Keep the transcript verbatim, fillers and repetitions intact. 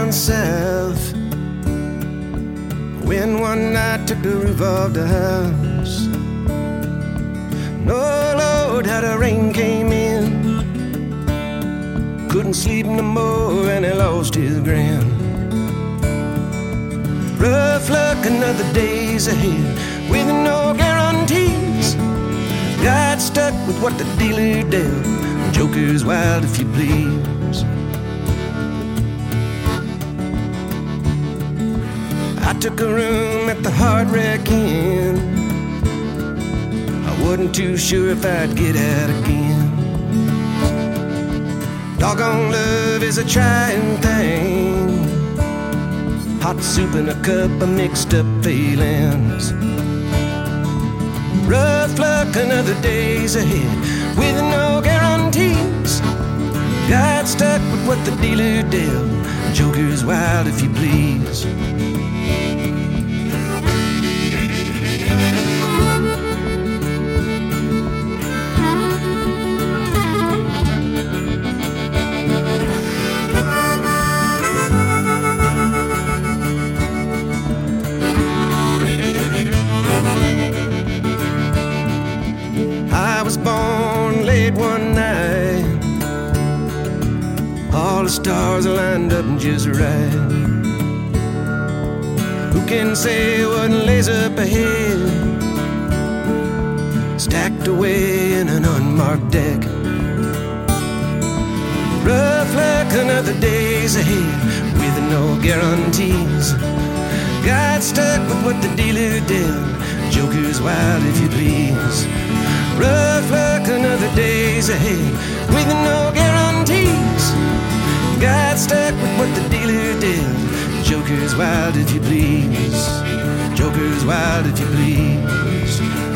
down south when one night took the roof off the house. No, Lord, how the rain came in. Couldn't sleep no more and he lost his grand. Rough luck, another day's ahead with no guarantees. Got stuck with what the dealer dealt. Joker's wild if you please. I took a room at the Hard Wreck Inn. I wasn't too sure if I'd get out again. Doggone love is a trying thing. Hot soup in a cup of mixed up feelings. Rough luck, another day's ahead with no guarantees. Got stuck with what the dealer dealt. Joker's wild if you please. I was born late one night. All the stars lined up just right. Who can say what lays up ahead? Stacked away in an unmarked deck. Rough luck, another day's ahead with no guarantees. Got stuck with what the dealer dealt. Joker's wild if you please. Rough luck, another day's ahead with no guarantees. Got stuck with what the dealer did. Joker's wild if you please. Joker's wild if you please.